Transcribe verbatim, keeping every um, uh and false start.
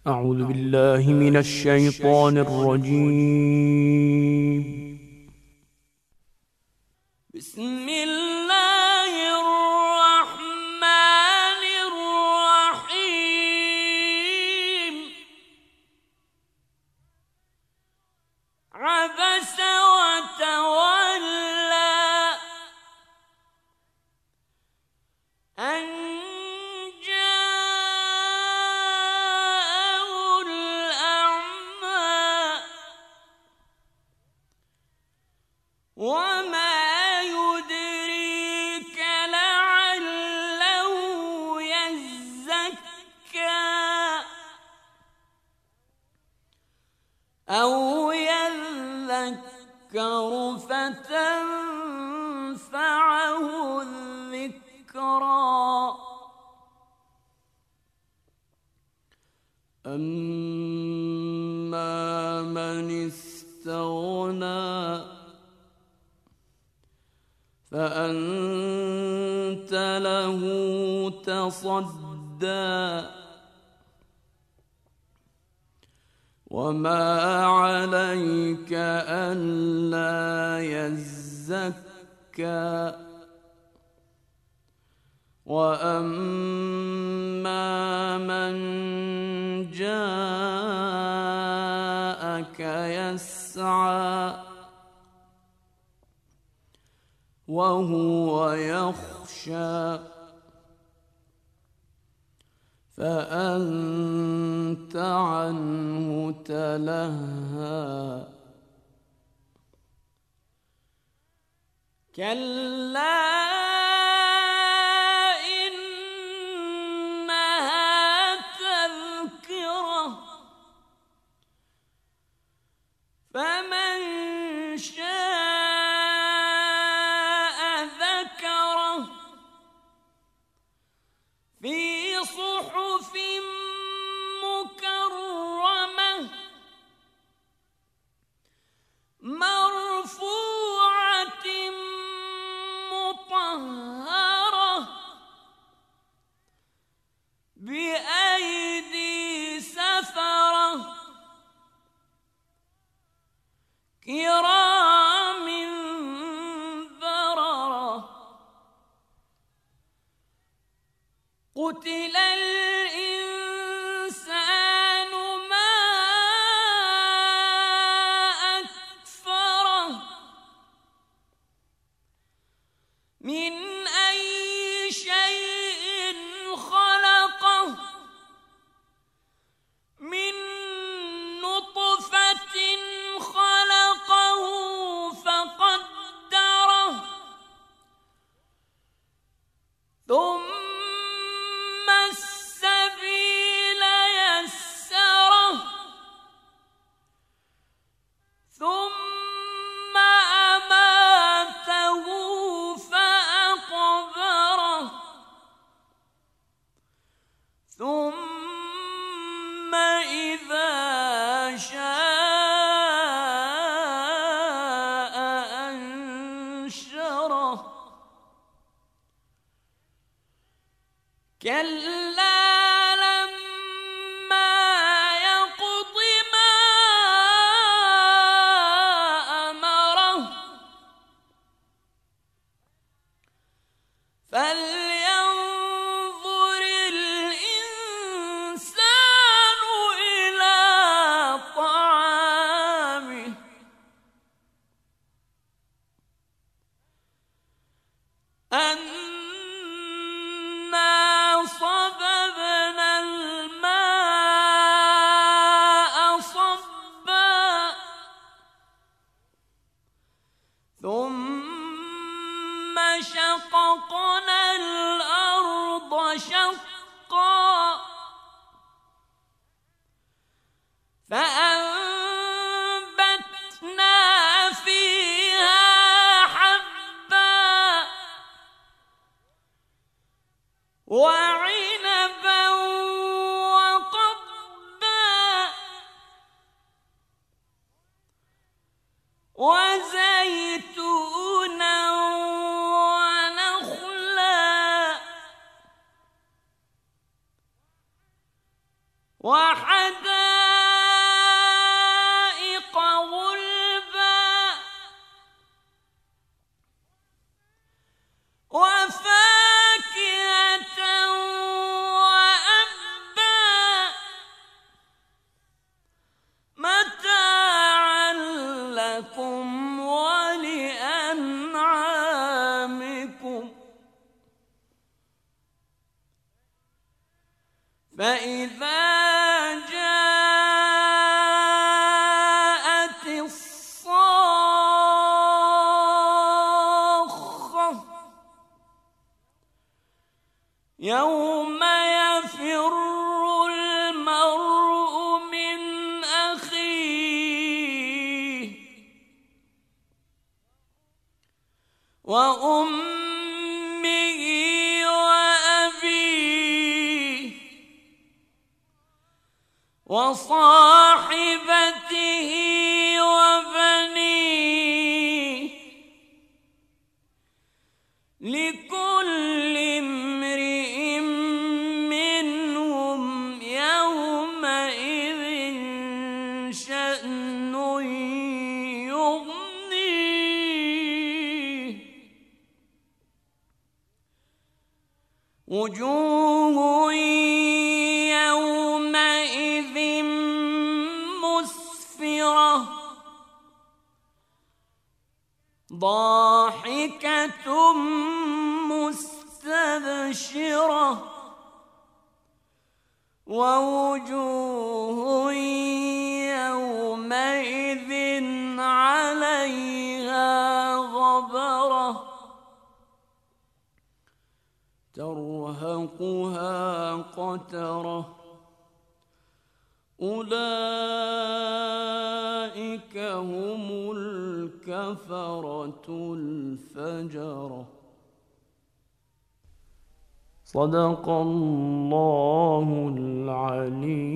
أعوذ بالله من الشيطان الرجيم. بسم الله الرحمن الرحيم. عبس وتولى أن جاءه الأعمى وما يدريك لعله يزكى أو يذكر فتنفعه الذكرى. أما من استغنى فأنت له تصدى وما عليك ألا يزكى. وأما من جاءك يسعى وهو يخشى فأنت عنه تلهى. كلا إنها تذكرة فمن شاء ذكره في صحف مكرمة مرفوعة مطهرة وحدائق غلبا وفاكهة وأبا متاعا لكم ولأنعامكم فإذا جاءت الصاخة يوم يفر المرء من أخيه وأمه وأبيه وصاحبته وبنيه لكل امرئ منهم يومئذ شأن يغنيه وجوه يومئذ مسفرة ضاحكة مستبشرة ووجوه يومئذ عليها غبرة ترهقها قترة أولئك هم الكفرة الفجرة. صدق الله العلي